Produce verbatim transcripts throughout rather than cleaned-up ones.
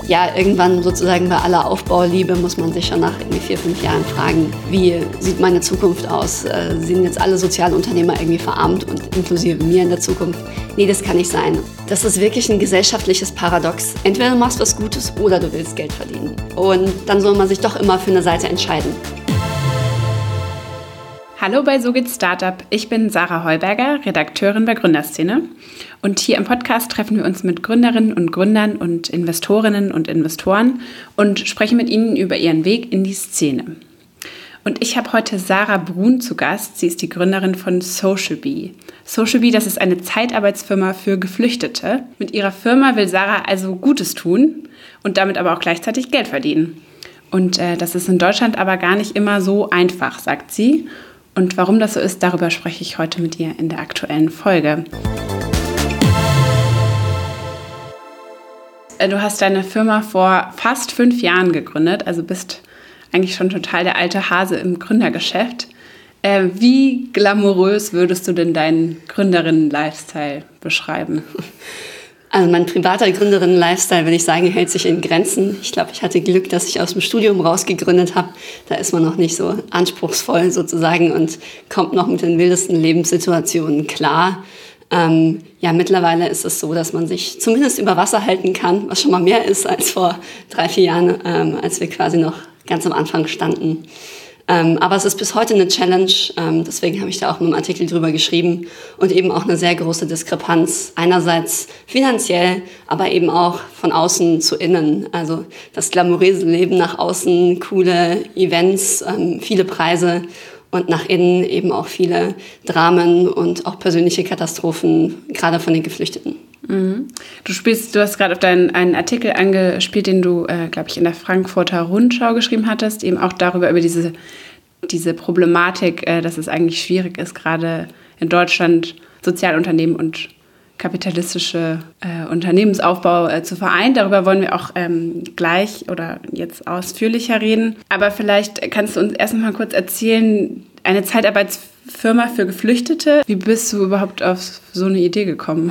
ja, irgendwann sozusagen bei aller Aufbauliebe muss man sich schon nach irgendwie vier, fünf Jahren fragen, wie sieht meine Zukunft aus? Äh, sind jetzt alle Sozialunternehmer irgendwie verarmt und inklusive mir in der Zukunft? Nee, das kann nicht sein. Das ist wirklich ein gesellschaftliches Paradox. Entweder du machst was Gutes oder du willst Geld verdienen. Und dann soll man sich doch immer für eine Seite entscheiden. Hallo bei So geht's Startup. Ich bin Sarah Heuberger, Redakteurin bei Gründerszene. Und hier im Podcast treffen wir uns mit Gründerinnen und Gründern und Investorinnen und Investoren und sprechen mit ihnen über ihren Weg in die Szene. Und ich habe heute Sarah Brun zu Gast. Sie ist die Gründerin von Socialbee. Socialbee, das ist eine Zeitarbeitsfirma für Geflüchtete. Mit ihrer Firma will Sarah also Gutes tun und damit aber auch gleichzeitig Geld verdienen. Und äh, das ist in Deutschland aber gar nicht immer so einfach, sagt sie. Und warum das so ist, darüber spreche ich heute mit ihr in der aktuellen Folge. Du hast deine Firma vor fast fünf Jahren gegründet, also bist eigentlich schon total der alte Hase im Gründergeschäft. Äh, wie glamourös würdest du denn deinen Gründerinnen-Lifestyle beschreiben? Also mein privater Gründerinnen-Lifestyle, würde ich sagen, hält sich in Grenzen. Ich glaube, ich hatte Glück, dass ich aus dem Studium rausgegründet habe. Da ist man noch nicht so anspruchsvoll sozusagen und kommt noch mit den wildesten Lebenssituationen klar. Ähm, ja, mittlerweile ist es so, dass man sich zumindest über Wasser halten kann, was schon mal mehr ist als vor drei, vier Jahren, ähm, als wir quasi noch ganz am Anfang standen. Ähm, aber es ist bis heute eine Challenge, ähm, deswegen habe ich da auch in einem Artikel drüber geschrieben und eben auch eine sehr große Diskrepanz, einerseits finanziell, aber eben auch von außen zu innen. Also das glamouröse Leben nach außen, coole Events, ähm, viele Preise und nach innen eben auch viele Dramen und auch persönliche Katastrophen, gerade von den Geflüchteten. Mhm. Du spielst, du hast gerade auf deinen einen Artikel angespielt, den du, äh, glaube ich, in der Frankfurter Rundschau geschrieben hattest, eben auch darüber, über diese, diese Problematik, äh, dass es eigentlich schwierig ist, gerade in Deutschland Sozialunternehmen und kapitalistische äh, Unternehmensaufbau äh, zu vereinen. Darüber wollen wir auch ähm, gleich oder jetzt ausführlicher reden. Aber vielleicht kannst du uns erst mal kurz erzählen, eine Zeitarbeitsfirma für Geflüchtete. Wie bist du überhaupt auf so eine Idee gekommen?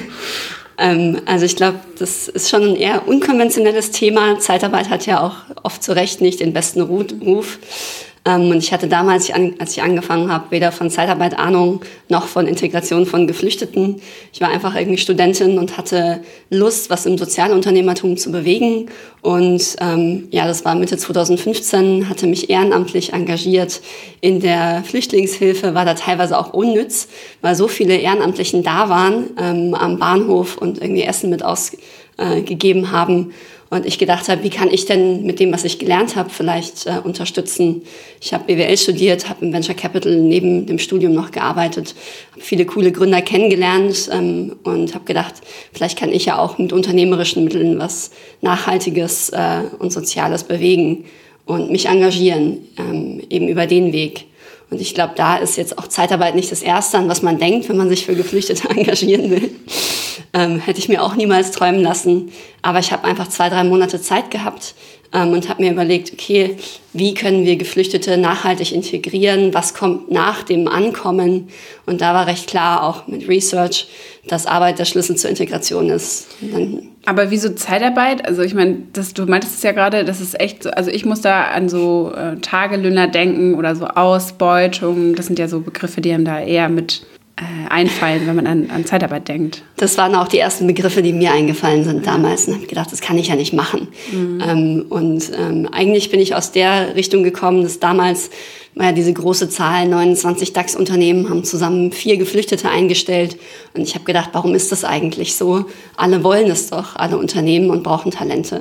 ähm, also ich glaube, das ist schon ein eher unkonventionelles Thema. Zeitarbeit hat ja auch oft zu Recht nicht den besten Ruf. Ähm, und ich hatte damals, als ich angefangen habe, weder von Zeitarbeit Ahnung noch von Integration von Geflüchteten. Ich war einfach irgendwie Studentin und hatte Lust, was im Sozialunternehmertum zu bewegen. Und ähm, ja, das war Mitte zwanzig fünfzehn, hatte mich ehrenamtlich engagiert in der Flüchtlingshilfe, war da teilweise auch unnütz, weil so viele Ehrenamtlichen da waren ähm, am Bahnhof und irgendwie Essen mit ausgegeben äh, haben. Und ich gedacht habe, wie kann ich denn mit dem, was ich gelernt habe, vielleicht äh, unterstützen? Ich habe B W L studiert, habe im Venture Capital neben dem Studium noch gearbeitet, habe viele coole Gründer kennengelernt ähm, und habe gedacht, vielleicht kann ich ja auch mit unternehmerischen Mitteln was Nachhaltiges äh, und Soziales bewegen und mich engagieren, ähm, eben über den Weg. Und ich glaube, da ist jetzt auch Zeitarbeit nicht das Erste, an was man denkt, wenn man sich für Geflüchtete engagieren will. Ähm, hätte ich mir auch niemals träumen lassen. Aber ich habe einfach zwei, drei Monate Zeit gehabt ähm, und habe mir überlegt, okay, wie können wir Geflüchtete nachhaltig integrieren? Was kommt nach dem Ankommen? Und da war recht klar, auch mit Research, dass Arbeit der Schlüssel zur Integration ist. Dann Aber wieso Zeitarbeit? Also ich meine, du meintest es ja gerade, das ist echt so, also ich muss da an so äh, Tagelöhner denken oder so Ausbeutung. Das sind ja so Begriffe, die einem da eher mit äh, einfallen, wenn man an, an Zeitarbeit denkt. Das waren auch die ersten Begriffe, die mir eingefallen sind damals. Und habe gedacht, das kann ich ja nicht machen. Mhm. Ähm, und ähm, eigentlich bin ich aus der Richtung gekommen, dass damals war ja diese große Zahl, neunundzwanzig DAX-Unternehmen haben zusammen vier Geflüchtete eingestellt. Und ich habe gedacht, warum ist das eigentlich so? Alle wollen es doch, alle Unternehmen, und brauchen Talente.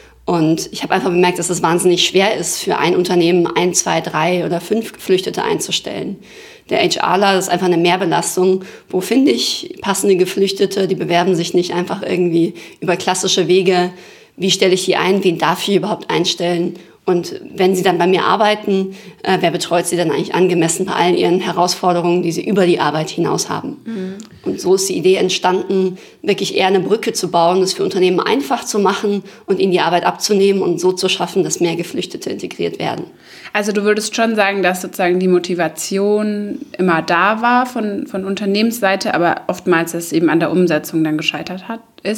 Und ich habe einfach bemerkt, dass es wahnsinnig schwer ist, für ein Unternehmen ein, zwei, drei oder fünf Geflüchtete einzustellen. Der HRler ist einfach eine Mehrbelastung. Wo finde ich passende Geflüchtete? Die bewerben sich nicht einfach irgendwie über klassische Wege. Wie stelle ich die ein? Wen darf ich überhaupt einstellen? Und wenn sie dann bei mir arbeiten, äh, wer betreut sie dann eigentlich angemessen bei allen ihren Herausforderungen, die sie über die Arbeit hinaus haben? Mhm. Und so ist die Idee entstanden, wirklich eher eine Brücke zu bauen, das für Unternehmen einfach zu machen und ihnen die Arbeit abzunehmen und so zu schaffen, dass mehr Geflüchtete integriert werden. Also du würdest schon sagen, dass sozusagen die Motivation immer da war von, von Unternehmensseite, aber oftmals es eben an der Umsetzung dann gescheitert hat, ist?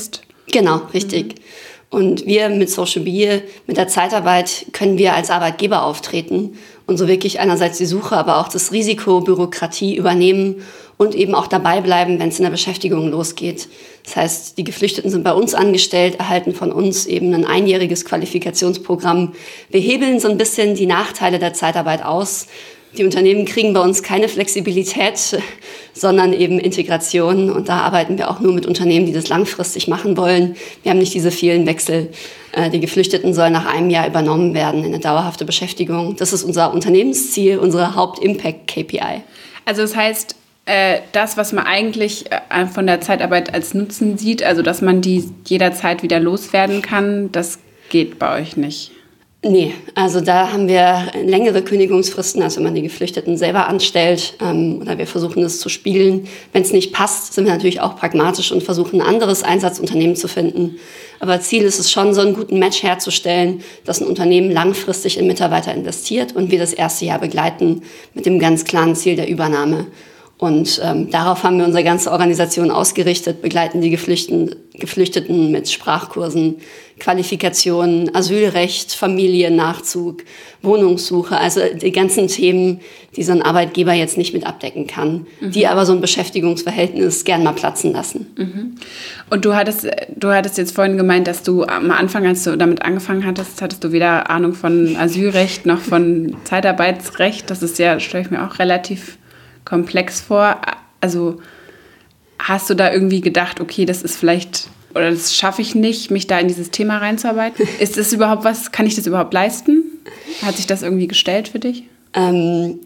Genau, richtig. Mhm. Und wir mit Social Bee, mit der Zeitarbeit können wir als Arbeitgeber auftreten und so wirklich einerseits die Suche, aber auch das Risiko, Bürokratie übernehmen und eben auch dabei bleiben, wenn es in der Beschäftigung losgeht. Das heißt, die Geflüchteten sind bei uns angestellt, erhalten von uns eben ein einjähriges Qualifikationsprogramm. Wir hebeln so ein bisschen die Nachteile der Zeitarbeit aus. Die Unternehmen kriegen bei uns keine Flexibilität, sondern eben Integration. Und da arbeiten wir auch nur mit Unternehmen, die das langfristig machen wollen. Wir haben nicht diese vielen Wechsel. Die Geflüchteten sollen nach einem Jahr übernommen werden in eine dauerhafte Beschäftigung. Das ist unser Unternehmensziel, unsere Haupt-Impact-K P I. Also das heißt, das, was man eigentlich von der Zeitarbeit als Nutzen sieht, also dass man die jederzeit wieder loswerden kann, das geht bei euch nicht. Nee, also da haben wir längere Kündigungsfristen, als wenn man die Geflüchteten selber anstellt. Ähm, oder wir versuchen es zu spiegeln. Wenn es nicht passt, sind wir natürlich auch pragmatisch und versuchen, ein anderes Einsatzunternehmen zu finden. Aber Ziel ist es schon, so einen guten Match herzustellen, dass ein Unternehmen langfristig in Mitarbeiter investiert und wir das erste Jahr begleiten mit dem ganz klaren Ziel der Übernahme. Und ähm, darauf haben wir unsere ganze Organisation ausgerichtet, begleiten die Geflüchteten, Geflüchteten mit Sprachkursen, Qualifikationen, Asylrecht, Familiennachzug, Wohnungssuche, also die ganzen Themen, die so ein Arbeitgeber jetzt nicht mit abdecken kann, mhm. die aber so ein Beschäftigungsverhältnis gern mal platzen lassen. Mhm. Und du hattest, du hattest jetzt vorhin gemeint, dass du am Anfang, als du damit angefangen hattest, hattest du weder Ahnung von Asylrecht noch von Zeitarbeitsrecht. Das ist ja, stelle ich mir auch relativ komplex vor. Also hast du da irgendwie gedacht, okay, das ist vielleicht, oder das schaffe ich nicht, mich da in dieses Thema reinzuarbeiten? Ist das überhaupt was, kann ich das überhaupt leisten? Hat sich das irgendwie gestellt für dich? Ähm,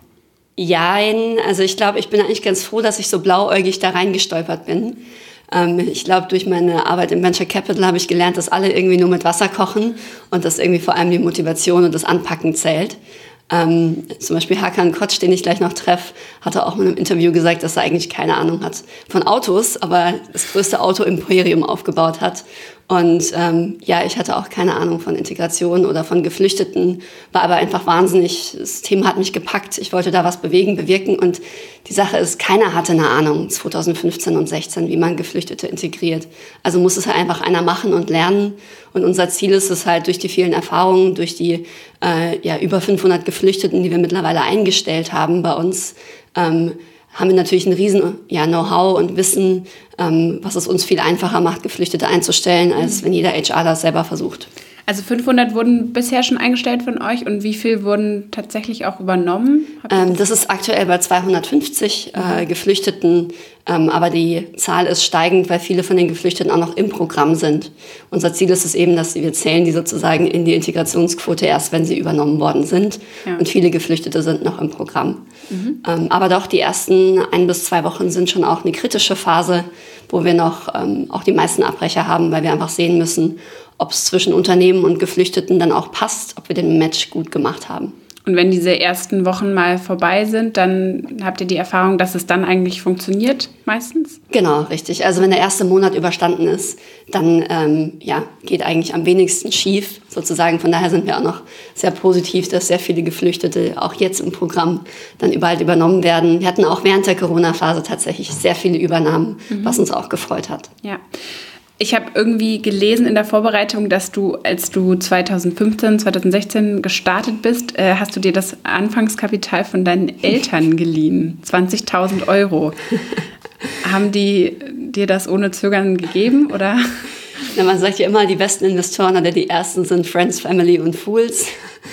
jein, also ich glaube, ich bin eigentlich ganz froh, dass ich so blauäugig da reingestolpert bin. Ähm, ich glaube, durch meine Arbeit im Venture Capital habe ich gelernt, dass alle irgendwie nur mit Wasser kochen und dass irgendwie vor allem die Motivation und das Anpacken zählt. Ähm, zum Beispiel Hakan Kotsch, den ich gleich noch treffe, hatte auch in einem Interview gesagt, dass er eigentlich keine Ahnung hat von Autos, aber das größte Auto-Imperium aufgebaut hat. Und ähm, ja, ich hatte auch keine Ahnung von Integration oder von Geflüchteten, war aber einfach wahnsinnig, das Thema hat mich gepackt, ich wollte da was bewegen, bewirken und die Sache ist, keiner hatte eine Ahnung zwanzig fünfzehn und sechzehn, wie man Geflüchtete integriert. Also muss es halt einfach einer machen und lernen und unser Ziel ist es halt durch die vielen Erfahrungen, durch die äh, ja, über fünfhundert Geflüchteten, die wir mittlerweile eingestellt haben bei uns, ähm, haben wir natürlich ein riesen ja, Know-how und Wissen, ähm, was es uns viel einfacher macht, Geflüchtete einzustellen, als wenn jeder H R das selber versucht. Also fünfhundert wurden bisher schon eingestellt von euch und wie viel wurden tatsächlich auch übernommen? Ähm, das ist aktuell bei zweihundertfünfzig äh, Geflüchteten, ähm, aber die Zahl ist steigend, weil viele von den Geflüchteten auch noch im Programm sind. Unser Ziel ist es eben, dass wir zählen die sozusagen in die Integrationsquote erst, wenn sie übernommen worden sind. Ja. Und viele Geflüchtete sind noch im Programm. Mhm. Ähm, aber doch, die ersten ein bis zwei Wochen sind schon auch eine kritische Phase, wo wir noch ähm, auch die meisten Abbrecher haben, weil wir einfach sehen müssen, ob es zwischen Unternehmen und Geflüchteten dann auch passt, ob wir den Match gut gemacht haben. Und wenn diese ersten Wochen mal vorbei sind, dann habt ihr die Erfahrung, dass es dann eigentlich funktioniert meistens? Genau, richtig. Also wenn der erste Monat überstanden ist, dann ähm, ja, geht eigentlich am wenigsten schief sozusagen. Von daher sind wir auch noch sehr positiv, dass sehr viele Geflüchtete auch jetzt im Programm dann überall übernommen werden. Wir hatten auch während der Corona-Phase tatsächlich sehr viele Übernahmen, mhm. was uns auch gefreut hat. Ja. Ich habe irgendwie gelesen in der Vorbereitung, dass du, als du zwanzig fünfzehn, zwanzig sechzehn gestartet bist, äh, hast du dir das Anfangskapital von deinen Eltern geliehen. zwanzigtausend Euro. Haben die dir das ohne Zögern gegeben, oder? Ja, man sagt ja immer, die besten Investoren oder die ersten sind Friends, Family und Fools.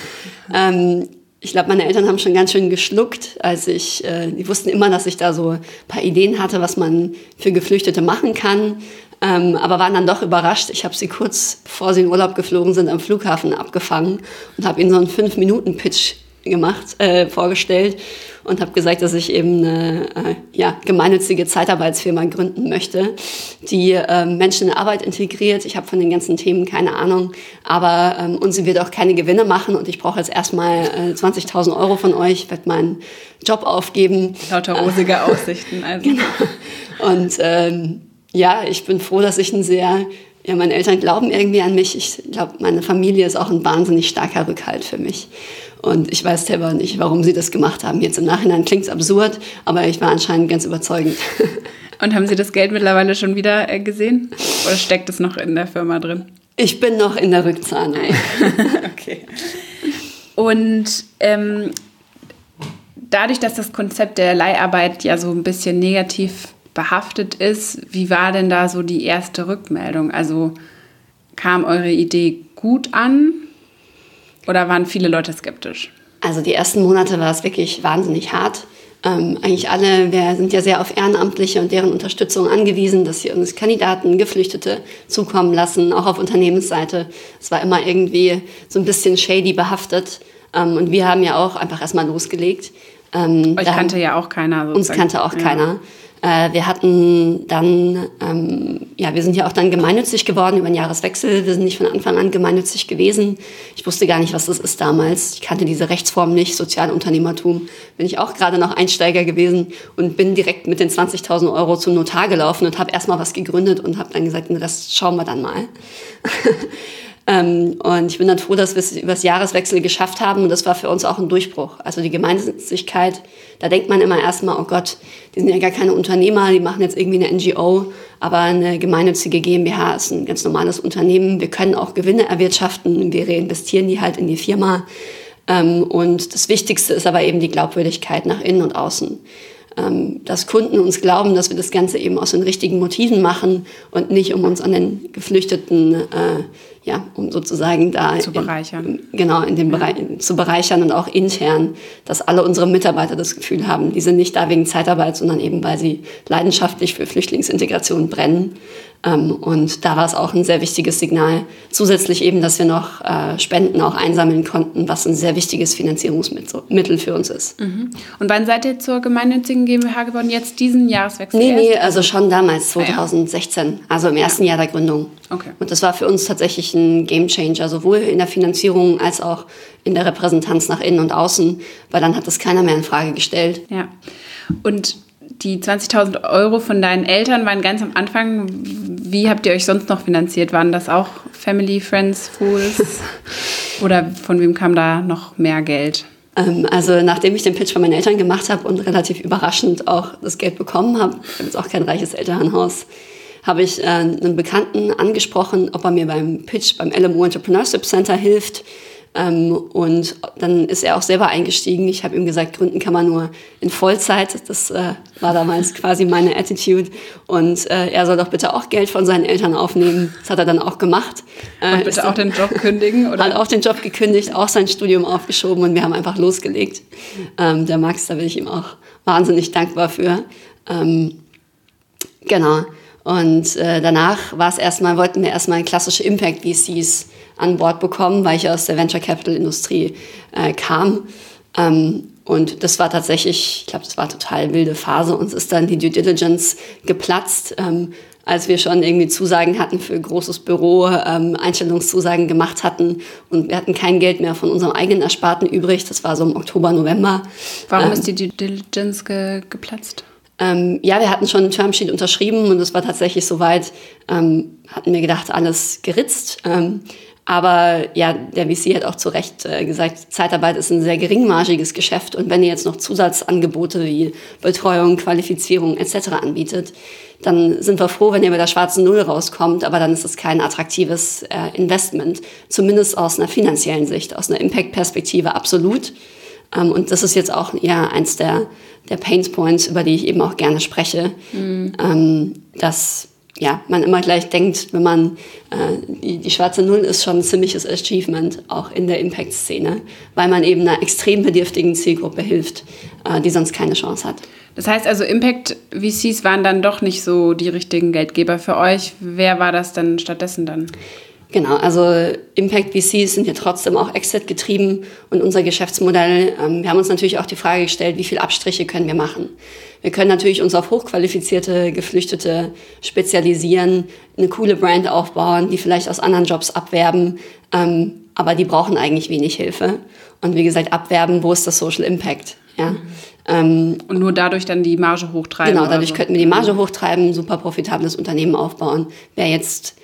ähm, Ich glaube, meine Eltern haben schon ganz schön geschluckt, als ich, äh, die wussten immer, dass ich da so ein paar Ideen hatte, was man für Geflüchtete machen kann. Ähm, aber waren dann doch überrascht. Ich habe sie kurz bevor sie in Urlaub geflogen sind am Flughafen abgefangen und habe ihnen so einen fünf Minuten Pitch gemacht, äh, vorgestellt und habe gesagt, dass ich eben eine äh, ja, gemeinnützige Zeitarbeitsfirma gründen möchte, die äh, Menschen in Arbeit integriert. Ich habe von den ganzen Themen keine Ahnung, aber ähm, und sie wird auch keine Gewinne machen und ich brauche jetzt erstmal äh, zwanzigtausend Euro von euch, ich werde meinen Job aufgeben. Lauter rosige äh, Aussichten. Also. Genau. Und ähm, ja, ich bin froh, dass ich ein sehr ja, meine Eltern glauben irgendwie an mich. Ich glaube, meine Familie ist auch ein wahnsinnig starker Rückhalt für mich. Und ich weiß selber nicht, warum sie das gemacht haben. Jetzt im Nachhinein klingt es absurd, aber ich war anscheinend ganz überzeugend. Und haben Sie das Geld mittlerweile schon wieder äh, gesehen? Oder steckt es noch in der Firma drin? Ich bin noch in der Rückzahlung. Okay. Und ähm, dadurch, dass das Konzept der Leiharbeit ja so ein bisschen negativ behaftet ist, wie war denn da so die erste Rückmeldung? Also kam eure Idee gut an oder waren viele Leute skeptisch? Also die ersten Monate war es wirklich wahnsinnig hart. Ähm, eigentlich alle, wir sind ja sehr auf Ehrenamtliche und deren Unterstützung angewiesen, dass sie uns Kandidaten, Geflüchtete zukommen lassen, auch auf Unternehmensseite. Es war immer irgendwie so ein bisschen shady behaftet. Ähm, und wir haben ja auch einfach erstmal losgelegt. Ähm, Euch kannte ja auch keiner. Sozusagen. Uns kannte auch ja. keiner. Äh, wir hatten dann, ähm, ja, wir sind ja auch dann gemeinnützig geworden über den Jahreswechsel. Wir sind nicht von Anfang an gemeinnützig gewesen. Ich wusste gar nicht, was das ist damals. Ich kannte diese Rechtsform nicht, Sozialunternehmertum. Bin ich auch gerade noch Einsteiger gewesen und bin direkt mit den zwanzigtausend Euro zum Notar gelaufen und habe erstmal was gegründet und habe dann gesagt, das schauen wir dann mal. Ähm, und ich bin dann froh, dass wir es über das Jahreswechsel geschafft haben. Und das war für uns auch ein Durchbruch. Also die Gemeinnützigkeit, da denkt man immer erstmal, oh Gott, die sind ja gar keine Unternehmer, die machen jetzt irgendwie eine N G O. Aber eine gemeinnützige GmbH ist ein ganz normales Unternehmen. Wir können auch Gewinne erwirtschaften. Wir reinvestieren die halt in die Firma. Ähm, und das Wichtigste ist aber eben die Glaubwürdigkeit nach innen und außen. Ähm, dass Kunden uns glauben, dass wir das Ganze eben aus den richtigen Motiven machen und nicht um uns an den Geflüchteten, äh, ja, um sozusagen da zu bereichern. In, genau, in dem ja. Bereich zu bereichern und auch intern, dass alle unsere Mitarbeiter das Gefühl haben, die sind nicht da wegen Zeitarbeit, sondern eben, weil sie leidenschaftlich für Flüchtlingsintegration brennen. Ähm, und da war es auch ein sehr wichtiges Signal. Zusätzlich eben, dass wir noch äh, Spenden auch einsammeln konnten, was ein sehr wichtiges Finanzierungsmittel für uns ist. Mhm. Und wann seid ihr zur gemeinnützigen GmbH geworden? Jetzt diesen Jahreswechsel? Nee, nee, also schon damals, zwanzig sechzehn, ja. Also im ersten ja. Jahr der Gründung. Okay. Und das war für uns tatsächlich ein Gamechanger, sowohl in der Finanzierung als auch in der Repräsentanz nach innen und außen, weil dann hat das keiner mehr in Frage gestellt. Ja. Und die zwanzigtausend Euro von deinen Eltern waren ganz am Anfang. Wie habt ihr euch sonst noch finanziert? Waren das auch Family, Friends, Fools? Oder von wem kam da noch mehr Geld? Ähm, also nachdem ich den Pitch von meinen Eltern gemacht habe und relativ überraschend auch das Geld bekommen habe, ich habe jetzt auch kein reiches Elternhaus, habe ich äh, einen Bekannten angesprochen, ob er mir beim Pitch beim L M U Entrepreneurship Center hilft. Ähm, und dann ist er auch selber eingestiegen. Ich habe ihm gesagt, gründen kann man nur in Vollzeit. Das äh, war damals quasi meine Attitude. Und äh, er soll doch bitte auch Geld von seinen Eltern aufnehmen. Das hat er dann auch gemacht. Und bitte auch den Job kündigen? Oder? Hat auch den Job gekündigt, auch sein Studium aufgeschoben und wir haben einfach losgelegt. Ähm, der Max, da bin ich ihm auch wahnsinnig dankbar für. Ähm, genau. Und äh, danach war es erstmal, wollten wir erstmal klassische Impact-V Cs an Bord bekommen, weil ich aus der Venture Capital Industrie äh, kam. Ähm, und das war tatsächlich, ich glaube, das war eine total wilde Phase. Uns ist dann die Due Diligence geplatzt, ähm, als wir schon irgendwie Zusagen hatten für ein großes Büro, ähm, Einstellungszusagen gemacht hatten und wir hatten kein Geld mehr von unserem eigenen Ersparten übrig. Das war so im Oktober, November. Warum ähm, ist die Due Diligence ge- geplatzt? Ähm, ja, wir hatten schon einen Termsheet unterschrieben und es war tatsächlich soweit, ähm, hatten wir gedacht, alles geritzt. Ähm, aber ja, der V C hat auch zu Recht äh, gesagt, Zeitarbeit ist ein sehr geringmargiges Geschäft und wenn ihr jetzt noch Zusatzangebote wie Betreuung, Qualifizierung et cetera anbietet, dann sind wir froh, wenn ihr bei der schwarzen Null rauskommt, aber dann ist es kein attraktives äh, Investment, zumindest aus einer finanziellen Sicht, aus einer Impact-Perspektive absolut. Um, und das ist jetzt auch eher eins der, der Painpoints, über die ich eben auch gerne spreche, mhm. um, dass ja, man immer gleich denkt, wenn man äh, die, die schwarze Null ist schon ein ziemliches Achievement, auch in der Impact-Szene, weil man eben einer extrem bedürftigen Zielgruppe hilft, äh, die sonst keine Chance hat. Das heißt also, Impact-V Cs waren dann doch nicht so die richtigen Geldgeber für euch. Wer war das denn stattdessen dann? Genau, also Impact-V Cs sind ja trotzdem auch Exit getrieben und unser Geschäftsmodell, ähm, wir haben uns natürlich auch die Frage gestellt, wie viele Abstriche können wir machen. Wir können natürlich uns auf hochqualifizierte Geflüchtete spezialisieren, eine coole Brand aufbauen, die vielleicht aus anderen Jobs abwerben, ähm, aber die brauchen eigentlich wenig Hilfe. Und wie gesagt, abwerben, wo ist das Social Impact? Ja. Mhm. Ähm, und nur dadurch dann die Marge hochtreiben? Genau, dadurch so. könnten wir die Marge hochtreiben, super profitables Unternehmen aufbauen. Wer jetzt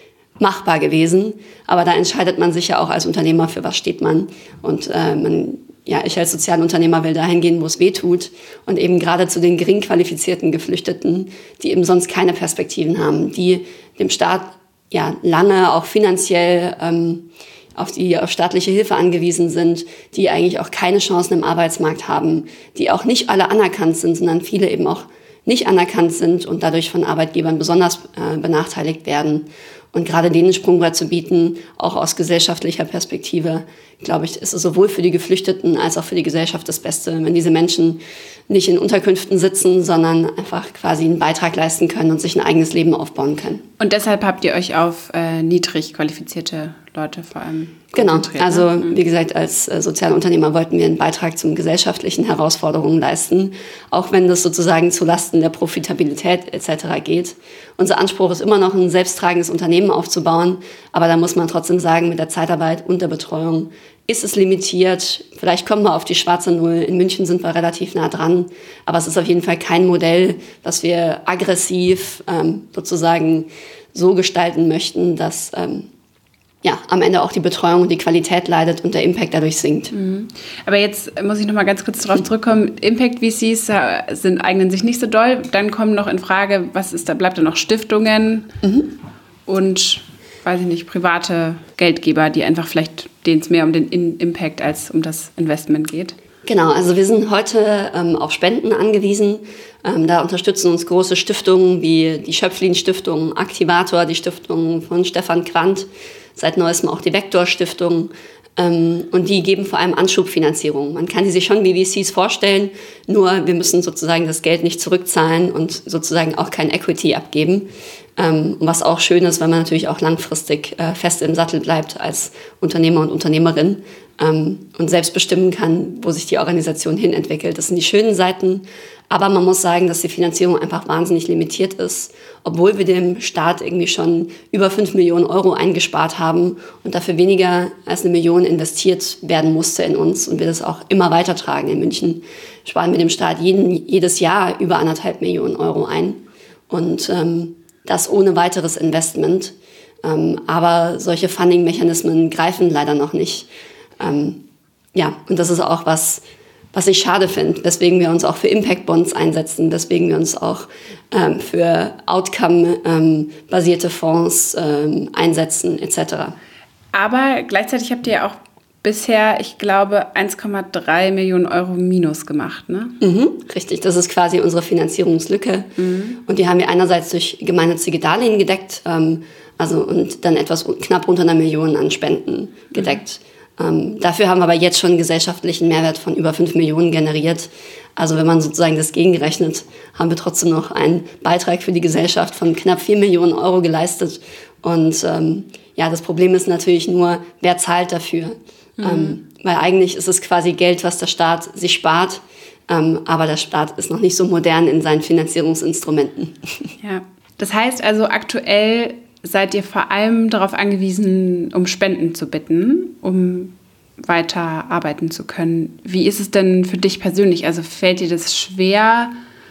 machbar gewesen. Aber da entscheidet man sich ja auch als Unternehmer, für was steht man. Und äh, man, ja, ich als Sozialunternehmer will dahin gehen, wo es weh tut. Und eben gerade zu den gering qualifizierten Geflüchteten, die eben sonst keine Perspektiven haben, die dem Staat ja lange auch finanziell ähm, auf die auf staatliche Hilfe angewiesen sind, die eigentlich auch keine Chancen im Arbeitsmarkt haben, die auch nicht alle anerkannt sind, sondern viele eben auch nicht anerkannt sind und dadurch von Arbeitgebern besonders äh, benachteiligt werden. Und gerade denen Sprungbrett zu bieten, auch aus gesellschaftlicher Perspektive, glaube ich, ist es sowohl für die Geflüchteten als auch für die Gesellschaft das Beste, wenn diese Menschen nicht in Unterkünften sitzen, sondern einfach quasi einen Beitrag leisten können und sich ein eigenes Leben aufbauen können. Und deshalb habt ihr euch auf äh, niedrig qualifizierte Leute vor allem Genau, konzentriert, also ne? wie gesagt, als äh, Sozialunternehmer wollten wir einen Beitrag zum gesellschaftlichen Herausforderungen leisten, auch wenn das sozusagen zulasten der Profitabilität et cetera geht. Unser Anspruch ist immer noch, ein selbsttragendes Unternehmen aufzubauen, aber da muss man trotzdem sagen, mit der Zeitarbeit und der Betreuung ist es limitiert. Vielleicht kommen wir auf die schwarze Null. In München sind wir relativ nah dran, aber es ist auf jeden Fall kein Modell, was wir aggressiv ähm, sozusagen so gestalten möchten, dass ähm, ja, am Ende auch die Betreuung und die Qualität leidet und der Impact dadurch sinkt. Mhm. Aber jetzt muss ich noch mal ganz kurz darauf zurückkommen. Impact V Cs sind, eignen sich nicht so doll. Dann kommen noch in Frage, was ist da, bleibt da noch Stiftungen mhm. und, weiß ich nicht, private Geldgeber, die einfach vielleicht, denen es mehr um den In- Impact als um das Investment geht. Genau, also wir sind heute ähm, auf Spenden angewiesen. Ähm, da unterstützen uns große Stiftungen wie die Schöpflin-Stiftung, Aktivator, die Stiftung von Stefan Quandt, seit neuestem auch die Vektor-Stiftung. Ähm, und die geben vor allem Anschubfinanzierung. Man kann die sich schon wie V Cs vorstellen, nur wir müssen sozusagen das Geld nicht zurückzahlen und sozusagen auch kein Equity abgeben. Ähm, was auch schön ist, weil man natürlich auch langfristig äh, fest im Sattel bleibt als Unternehmer und Unternehmerin ähm, und selbst bestimmen kann, wo sich die Organisation hin entwickelt. Das sind die schönen Seiten. Aber man muss sagen, dass die Finanzierung einfach wahnsinnig limitiert ist, obwohl wir dem Staat irgendwie schon über fünf Millionen Euro eingespart haben und dafür weniger als eine Million investiert werden musste in uns und wir das auch immer weitertragen. In München sparen wir dem Staat jeden, jedes Jahr über anderthalb Millionen Euro ein und ähm, das ohne weiteres Investment. Ähm, aber solche Funding-Mechanismen greifen leider noch nicht. Ähm, ja, und das ist auch was, was ich schade finde, weswegen wir uns auch für Impact-Bonds einsetzen, weswegen wir uns auch ähm, für Outcome-basierte Fonds ähm, einsetzen et cetera. Aber gleichzeitig habt ihr ja auch bisher, ich glaube, eins Komma drei Millionen Euro Minus gemacht, ne? Mhm, richtig, das ist quasi unsere Finanzierungslücke. Mhm. Und die haben wir einerseits durch gemeinnützige Darlehen gedeckt, ähm, also und dann etwas knapp unter einer Million an Spenden gedeckt. Mhm. Ähm, dafür haben wir aber jetzt schon einen gesellschaftlichen Mehrwert von über fünf Millionen generiert. Also wenn man sozusagen das gegenrechnet, haben wir trotzdem noch einen Beitrag für die Gesellschaft von knapp vier Millionen Euro geleistet. Und ähm, ja, das Problem ist natürlich nur, wer zahlt dafür? Mhm. Ähm, weil eigentlich ist es quasi Geld, was der Staat sich spart. Ähm, aber der Staat ist noch nicht so modern in seinen Finanzierungsinstrumenten. Ja, das heißt also aktuell seid ihr vor allem darauf angewiesen, um Spenden zu bitten, um weiter arbeiten zu können. Wie ist es denn für dich persönlich? Also fällt dir das schwer?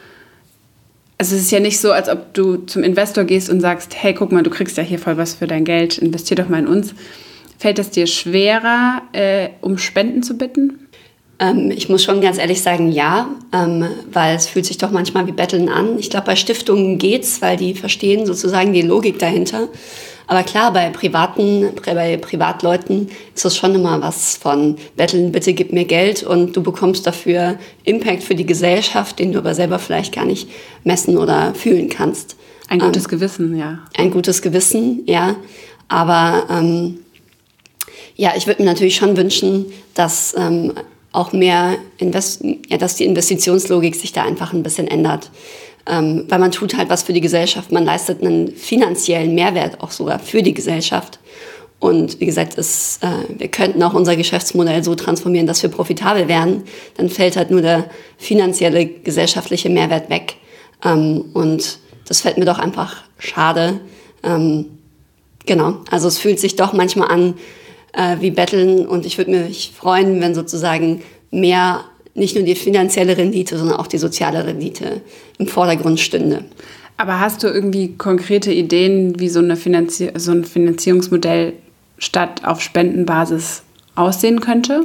Also es ist ja nicht so, als ob du zum Investor gehst und sagst, hey, guck mal, du kriegst ja hier voll was für dein Geld, investier doch mal in uns. Fällt es dir schwerer, äh, um Spenden zu bitten? Ähm, ich muss schon ganz ehrlich sagen, ja, ähm, weil es fühlt sich doch manchmal wie Betteln an. Ich glaube, bei Stiftungen geht's, weil die verstehen sozusagen die Logik dahinter. Aber klar, bei privaten, bei Privatleuten ist es schon immer was von Betteln, bitte gib mir Geld und du bekommst dafür Impact für die Gesellschaft, den du aber selber vielleicht gar nicht messen oder fühlen kannst. Ein gutes ähm, Gewissen, ja. Ein gutes Gewissen, ja. Aber ähm, ja, ich würde mir natürlich schon wünschen, dass ähm, auch mehr, Invest- ja, dass die Investitionslogik sich da einfach ein bisschen ändert. Ähm, weil man tut halt was für die Gesellschaft, man leistet einen finanziellen Mehrwert auch sogar für die Gesellschaft. Und wie gesagt, es, äh, wir könnten auch unser Geschäftsmodell so transformieren, dass wir profitabel werden. Dann fällt halt nur der finanzielle, gesellschaftliche Mehrwert weg. Ähm, und das fällt mir doch einfach schade. Ähm, genau, also es fühlt sich doch manchmal an äh, wie Betteln. Und ich würde mich freuen, wenn sozusagen mehr nicht nur die finanzielle Rendite, sondern auch die soziale Rendite im Vordergrund stünde. Aber hast du irgendwie konkrete Ideen, wie so, eine Finanzi- so ein Finanzierungsmodell statt auf Spendenbasis aussehen könnte?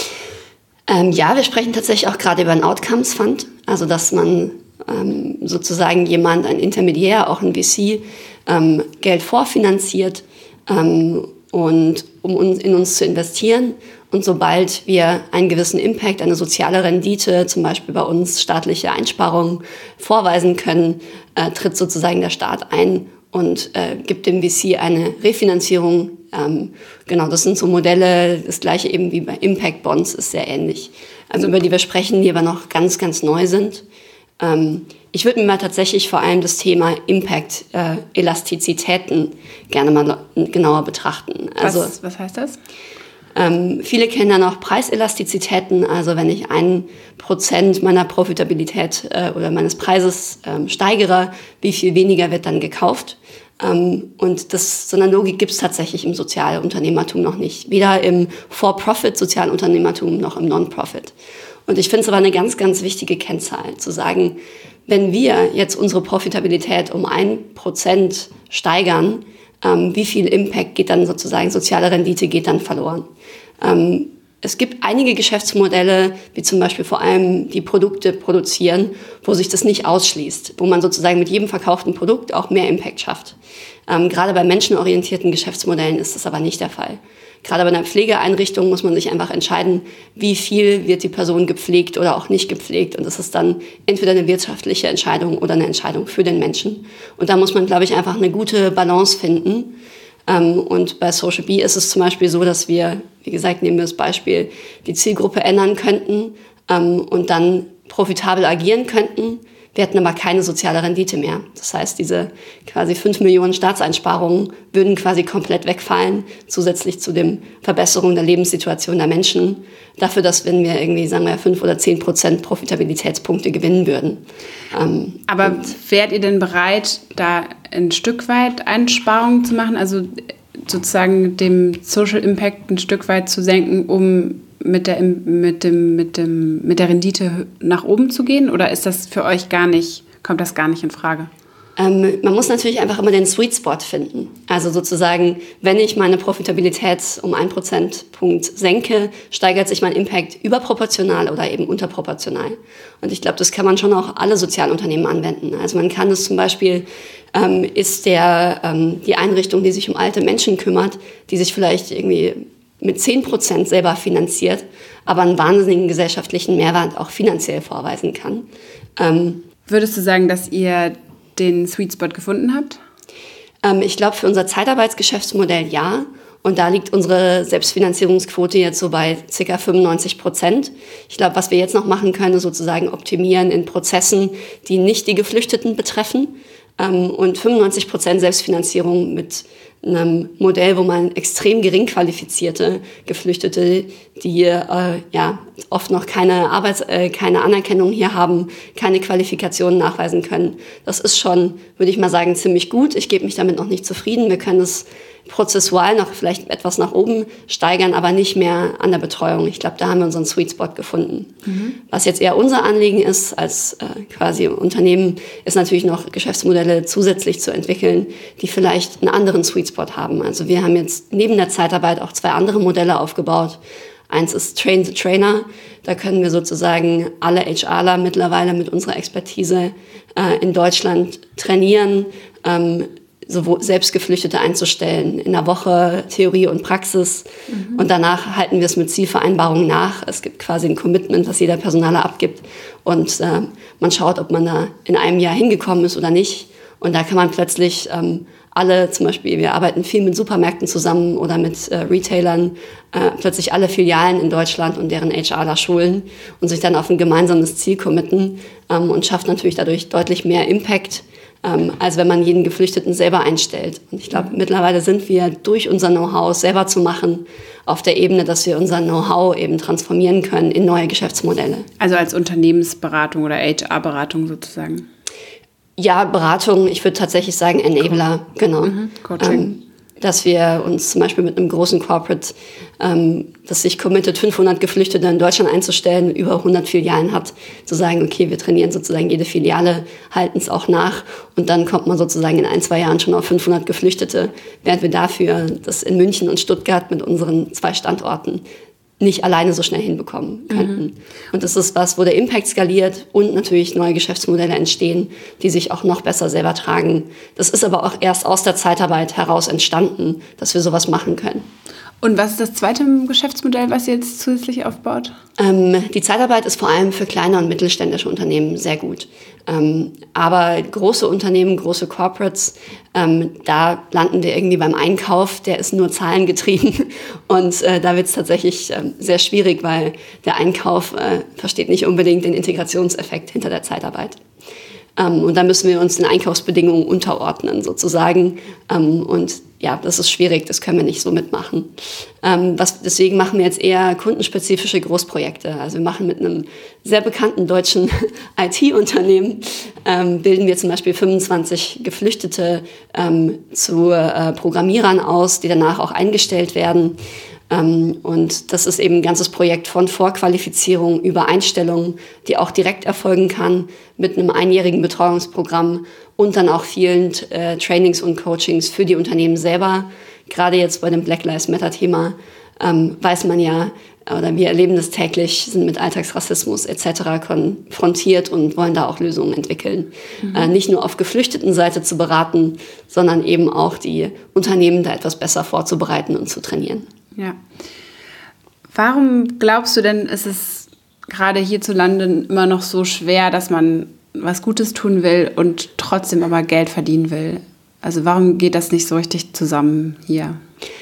Ähm, ja, wir sprechen tatsächlich auch gerade über einen Outcomes Fund, also dass man ähm, sozusagen jemand, ein Intermediär, auch ein V C, ähm, Geld vorfinanziert, ähm, und um uns, in uns zu investieren. Und sobald wir einen gewissen Impact, eine soziale Rendite, zum Beispiel bei uns staatliche Einsparungen vorweisen können, äh, tritt sozusagen der Staat ein und äh, gibt dem V C eine Refinanzierung. Ähm, genau, das sind so Modelle, das gleiche eben wie bei Impact Bonds ist sehr ähnlich, also über die wir sprechen, die aber noch ganz, ganz neu sind. Ähm, ich würde mir mal tatsächlich vor allem das Thema Impact, äh, Elastizitäten gerne mal genauer betrachten. Also, was, was heißt das? Ähm, viele kennen dann auch Preiselastizitäten, also wenn ich ein Prozent meiner Profitabilität äh, oder meines Preises ähm, steigere, wie viel weniger wird dann gekauft? Ähm, und das, so eine Logik gibt es tatsächlich im Sozialunternehmertum noch nicht, weder im For-Profit-Sozialunternehmertum noch im Non-Profit. Und ich finde es aber eine ganz, ganz wichtige Kennzahl, zu sagen, wenn wir jetzt unsere Profitabilität um ein Prozent steigern, ähm, wie viel Impact geht dann sozusagen, soziale Rendite geht dann verloren. Ähm, es gibt einige Geschäftsmodelle, wie zum Beispiel vor allem die Produkte produzieren, wo sich das nicht ausschließt, wo man sozusagen mit jedem verkauften Produkt auch mehr Impact schafft. Ähm, gerade bei menschenorientierten Geschäftsmodellen ist das aber nicht der Fall. Gerade bei einer Pflegeeinrichtung muss man sich einfach entscheiden, wie viel wird die Person gepflegt oder auch nicht gepflegt. Und das ist dann entweder eine wirtschaftliche Entscheidung oder eine Entscheidung für den Menschen. Und da muss man, glaube ich, einfach eine gute Balance finden. Und bei Social Bee ist es zum Beispiel so, dass wir, wie gesagt, nehmen wir das Beispiel, die Zielgruppe ändern könnten und dann profitabel agieren könnten. Wir hätten aber keine soziale Rendite mehr. Das heißt, diese quasi fünf Millionen Staatseinsparungen würden quasi komplett wegfallen, zusätzlich zu der Verbesserung der Lebenssituation der Menschen, dafür, dass wenn wir irgendwie, sagen wir, fünf oder zehn Prozent Profitabilitätspunkte gewinnen würden. Ähm, aber wärt ihr denn bereit, da ein Stück weit Einsparungen zu machen, also sozusagen dem Social Impact ein Stück weit zu senken, um mit der, mit dem, mit dem, mit der Rendite nach oben zu gehen? Oder ist das für euch gar nicht, kommt das gar nicht in Frage? Ähm, man muss natürlich einfach immer den Sweet Spot finden. Also sozusagen, wenn ich meine Profitabilität um einen Prozentpunkt senke, steigert sich mein Impact überproportional oder eben unterproportional. Und ich glaube, das kann man schon auch alle Sozialunternehmen anwenden. Also man kann es zum Beispiel, ähm, ist der, ähm, die Einrichtung, die sich um alte Menschen kümmert, die sich vielleicht irgendwie mit zehn Prozent selber finanziert, aber einen wahnsinnigen gesellschaftlichen Mehrwert auch finanziell vorweisen kann. Ähm, Würdest du sagen, dass ihr den Sweet Spot gefunden habt? Ähm, ich glaube, für unser Zeitarbeitsgeschäftsmodell ja. Und da liegt unsere Selbstfinanzierungsquote jetzt so bei ca. fünfundneunzig Prozent. Ich glaube, was wir jetzt noch machen können, ist sozusagen optimieren in Prozessen, die nicht die Geflüchteten betreffen. Ähm, und fünfundneunzig Prozent Selbstfinanzierung mit einem Modell, wo man extrem gering qualifizierte Geflüchtete, die äh, ja oft noch keine Arbeits-, äh, keine Anerkennung hier haben, keine Qualifikationen nachweisen können. Das ist schon, würde ich mal sagen, ziemlich gut. Ich gebe mich damit noch nicht zufrieden. Wir können es prozessual noch vielleicht etwas nach oben steigern, aber nicht mehr an der Betreuung. Ich glaube, da haben wir unseren Sweet Spot gefunden. Mhm. Was jetzt eher unser Anliegen ist als äh, quasi Unternehmen, ist natürlich noch Geschäftsmodelle zusätzlich zu entwickeln, die vielleicht einen anderen Sweet Spot haben. Also wir haben jetzt neben der Zeitarbeit auch zwei andere Modelle aufgebaut. Eins ist Train the Trainer. Da können wir sozusagen alle HRler mittlerweile mit unserer Expertise äh, in Deutschland trainieren, ähm, sowohl Selbstgeflüchtete einzustellen, in der Woche Theorie und Praxis. Mhm. Und danach halten wir es mit Zielvereinbarungen nach. Es gibt quasi ein Commitment, das jeder Personaler abgibt. Und äh, man schaut, ob man da in einem Jahr hingekommen ist oder nicht. Und da kann man plötzlich ähm, alle, zum Beispiel, wir arbeiten viel mit Supermärkten zusammen oder mit äh, Retailern, äh, plötzlich alle Filialen in Deutschland und deren HRler schulen und sich dann auf ein gemeinsames Ziel committen ähm, und schafft natürlich dadurch deutlich mehr Impact, ähm, als wenn man jeden Geflüchteten selber einstellt. Und ich glaube, mittlerweile sind wir durch unser Know-how selber zu machen auf der Ebene, dass wir unser Know-how eben transformieren können in neue Geschäftsmodelle. Also als Unternehmensberatung oder H R-Beratung sozusagen? Ja, Beratung, ich würde tatsächlich sagen Enabler, genau. Mhm, Coaching. Ähm, dass wir uns zum Beispiel mit einem großen Corporate, ähm, das sich committet, fünfhundert Geflüchtete in Deutschland einzustellen, über hundert Filialen hat, zu sagen, okay, wir trainieren sozusagen jede Filiale, halten es auch nach und dann kommt man sozusagen in ein, zwei Jahren schon auf fünfhundert Geflüchtete, während wir dafür das in München und Stuttgart mit unseren zwei Standorten nicht alleine so schnell hinbekommen könnten. Mhm. Und das ist was, wo der Impact skaliert und natürlich neue Geschäftsmodelle entstehen, die sich auch noch besser selber tragen. Das ist aber auch erst aus der Zeitarbeit heraus entstanden, dass wir sowas machen können. Und was ist das zweite Geschäftsmodell, was ihr jetzt zusätzlich aufbaut? Ähm, die Zeitarbeit ist vor allem für kleine und mittelständische Unternehmen sehr gut. Ähm, aber große Unternehmen, große Corporates, ähm, da landen wir irgendwie beim Einkauf, der ist nur zahlengetrieben. Und äh, da wird es tatsächlich äh, sehr schwierig, weil der Einkauf äh, versteht nicht unbedingt den Integrationseffekt hinter der Zeitarbeit. Ähm, und da müssen wir uns den Einkaufsbedingungen unterordnen sozusagen. Ähm, und ja, das ist schwierig, das können wir nicht so mitmachen. Ähm, was, deswegen machen wir jetzt eher kundenspezifische Großprojekte. Also wir machen mit einem sehr bekannten deutschen I T-Unternehmen, ähm, bilden wir zum Beispiel fünfundzwanzig Geflüchtete ähm, zu äh, Programmierern aus, die danach auch eingestellt werden. Ähm, und das ist eben ein ganzes Projekt von Vorqualifizierung über Einstellung, die auch direkt erfolgen kann mit einem einjährigen Betreuungsprogramm und dann auch vielen äh, Trainings und Coachings für die Unternehmen selber. Gerade jetzt bei dem Black Lives Matter-Thema ähm, weiß man ja, oder wir erleben das täglich, sind mit Alltagsrassismus et cetera konfrontiert und wollen da auch Lösungen entwickeln. Mhm. Äh, nicht nur auf Geflüchtetenseite zu beraten, sondern eben auch die Unternehmen da etwas besser vorzubereiten und zu trainieren. Ja. Warum glaubst du denn, ist es gerade hierzulande immer noch so schwer, dass man was Gutes tun will und trotzdem aber Geld verdienen will? Also warum geht das nicht so richtig zusammen hier?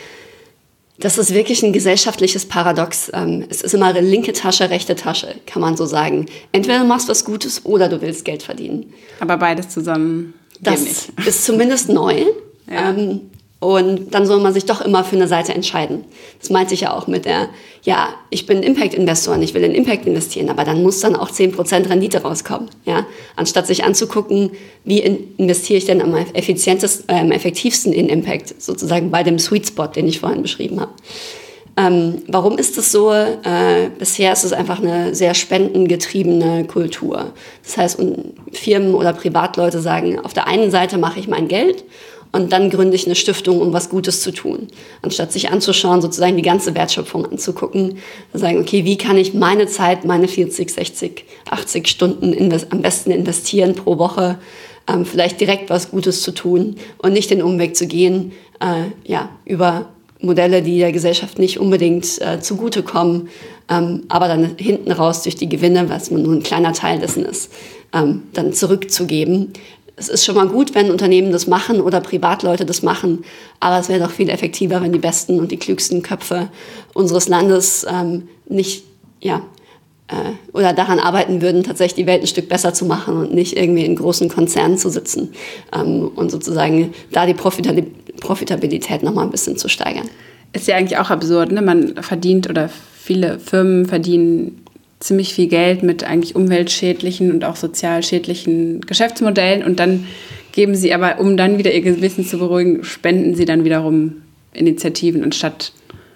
Das ist wirklich ein gesellschaftliches Paradox. Es ist immer eine linke Tasche, rechte Tasche, kann man so sagen. Entweder du machst was Gutes oder du willst Geld verdienen. Aber beides zusammen das nicht. Ist zumindest neu. Ja. Ähm, Und dann soll man sich doch immer für eine Seite entscheiden. Das meinte ich ja auch mit der, ja, ich bin Impact-Investor und ich will in Impact investieren, aber dann muss dann auch zehn Prozent Rendite rauskommen. Ja? Anstatt sich anzugucken, wie investiere ich denn am effizientesten, äh, am effektivsten in Impact, sozusagen bei dem Sweet Spot, den ich vorhin beschrieben habe. Ähm, warum ist das so? Äh, bisher ist es einfach eine sehr spendengetriebene Kultur. Das heißt, Firmen oder Privatleute sagen, auf der einen Seite mache ich mein Geld und dann gründe ich eine Stiftung, um was Gutes zu tun. Anstatt sich anzuschauen, sozusagen die ganze Wertschöpfung anzugucken, sagen, okay, wie kann ich meine Zeit, meine vierzig, sechzig, achtzig Stunden invest- am besten investieren pro Woche, ähm, vielleicht direkt was Gutes zu tun und nicht den Umweg zu gehen, äh, ja, über Modelle, die der Gesellschaft nicht unbedingt äh, zugutekommen, ähm, aber dann hinten raus durch die Gewinne, was nur ein kleiner Teil dessen ist, ähm, dann zurückzugeben. Es ist schon mal gut, wenn Unternehmen das machen oder Privatleute das machen, aber es wäre doch viel effektiver, wenn die besten und die klügsten Köpfe unseres Landes ähm, nicht, ja, äh, oder daran arbeiten würden, tatsächlich die Welt ein Stück besser zu machen und nicht irgendwie in großen Konzernen zu sitzen ähm, und sozusagen da die Profitabilität noch mal ein bisschen zu steigern. Ist ja eigentlich auch absurd, ne? Man verdient oder viele Firmen verdienen ziemlich viel Geld mit eigentlich umweltschädlichen und auch sozial schädlichen Geschäftsmodellen und dann geben sie aber, um dann wieder ihr Gewissen zu beruhigen, spenden sie dann wiederum Initiativen, anstatt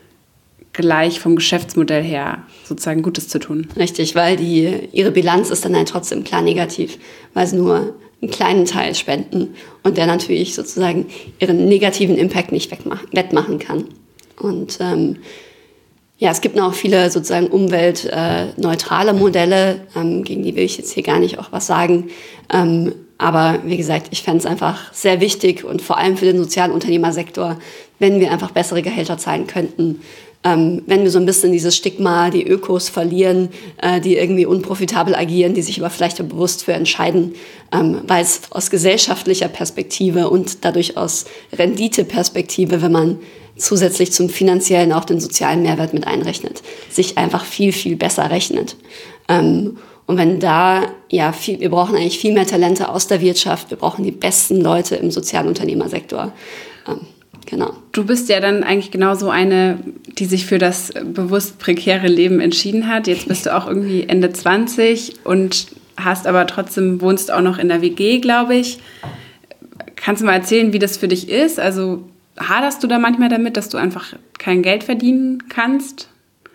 gleich vom Geschäftsmodell her sozusagen Gutes zu tun. Richtig, weil die, ihre Bilanz ist dann halt trotzdem klar negativ, weil sie nur einen kleinen Teil spenden und der natürlich sozusagen ihren negativen Impact nicht wegmachen, wettmachen kann. Und ähm, ja, es gibt noch viele sozusagen umweltneutrale Modelle, ähm, gegen die will ich jetzt hier gar nicht auch was sagen. Ähm, aber wie gesagt, ich fände es einfach sehr wichtig und vor allem für den Sozialunternehmersektor, wenn wir einfach bessere Gehälter zahlen könnten. Ähm, wenn wir so ein bisschen dieses Stigma, die Ökos verlieren, äh, die irgendwie unprofitabel agieren, die sich aber vielleicht bewusst für entscheiden, ähm, weil es aus gesellschaftlicher Perspektive und dadurch aus Renditeperspektive, wenn man zusätzlich zum finanziellen auch den sozialen Mehrwert mit einrechnet, sich einfach viel, viel besser rechnet. Ähm, und wenn da, ja, viel, wir brauchen eigentlich viel mehr Talente aus der Wirtschaft, wir brauchen die besten Leute im Sozialunternehmersektor. Ähm, genau. Du bist ja dann eigentlich genauso eine, die sich für das bewusst prekäre Leben entschieden hat. Jetzt bist du auch irgendwie Ende zwanzig und hast aber trotzdem, wohnst auch noch in der W G, glaube ich. Kannst du mal erzählen, wie das für dich ist? Also haderst du da manchmal damit, dass du einfach kein Geld verdienen kannst?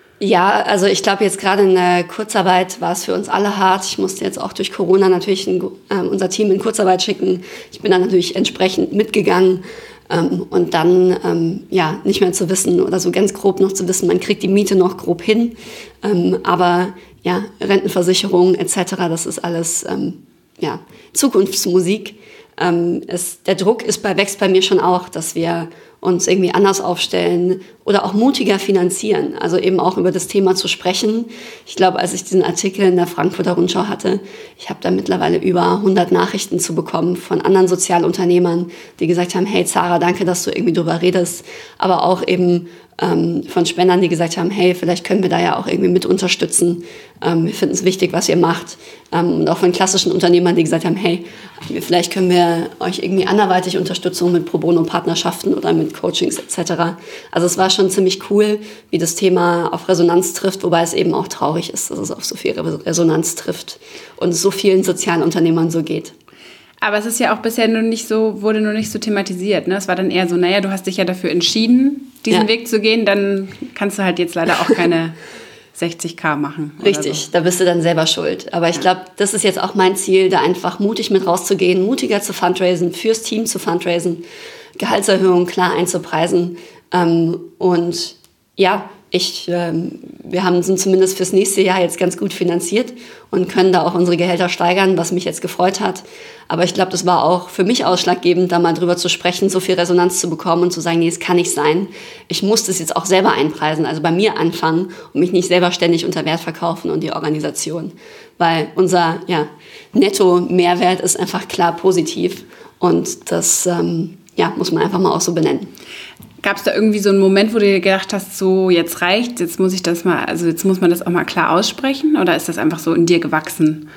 Ja, also ich glaube jetzt gerade in der Kurzarbeit war es für uns alle hart. Ich musste jetzt auch durch Corona natürlich ein, äh, unser Team in Kurzarbeit schicken. Ich bin dann natürlich entsprechend mitgegangen. Ähm, und dann ähm, ja nicht mehr zu wissen oder so ganz grob noch zu wissen, man kriegt die Miete noch grob hin. Ähm, aber ja, Rentenversicherung et cetera, das ist alles ähm, ja, Zukunftsmusik. Ähm, es, der Druck ist bei, wächst bei mir schon auch, dass wir uns irgendwie anders aufstellen oder auch mutiger finanzieren. Also eben auch über das Thema zu sprechen. Ich glaube, als ich diesen Artikel in der Frankfurter Rundschau hatte, ich habe da mittlerweile über hundert Nachrichten zu bekommen von anderen Sozialunternehmern, die gesagt haben, hey Zara, danke, dass du irgendwie drüber redest. Aber auch eben ähm, von Spendern, die gesagt haben, hey, vielleicht können wir da ja auch irgendwie mit unterstützen. Ähm, wir finden es wichtig, was ihr macht. Ähm, und auch von klassischen Unternehmern, die gesagt haben, hey, vielleicht können wir euch irgendwie anderweitig Unterstützung mit Pro-Bono-Partnerschaften oder mit Coachings et cetera. Also es war schon ziemlich cool, wie das Thema auf Resonanz trifft, wobei es eben auch traurig ist, dass es auf so viel Resonanz trifft und es so vielen sozialen Unternehmern so geht. Aber es ist ja auch bisher nur nicht so, wurde nur nicht so thematisiert. Ne? Es war dann eher so, naja, du hast dich ja dafür entschieden, diesen ja. Weg zu gehen, dann kannst du halt jetzt leider auch keine sechzigtausend machen. Richtig, so. Da bist du dann selber schuld. Aber ich ja. glaube, das ist jetzt auch mein Ziel, da einfach mutig mit rauszugehen, mutiger zu fundraisen, fürs Team zu fundraisen, Gehaltserhöhungen klar einzupreisen. Ähm, und ja, ich, ähm, wir haben, sind zumindest fürs nächste Jahr jetzt ganz gut finanziert und können da auch unsere Gehälter steigern, was mich jetzt gefreut hat. Aber ich glaube, das war auch für mich ausschlaggebend, da mal drüber zu sprechen, so viel Resonanz zu bekommen und zu sagen, nee, es kann nicht sein. Ich muss das jetzt auch selber einpreisen, also bei mir anfangen und mich nicht selber ständig unter Wert verkaufen und die Organisation. Weil unser ja, Netto-Mehrwert ist einfach klar positiv und das ähm, ja, muss man einfach mal auch so benennen. Gab es da irgendwie so einen Moment, wo du dir gedacht hast, so jetzt reicht, jetzt muss ich das mal, also jetzt muss man das auch mal klar aussprechen, oder ist das einfach so in dir gewachsen?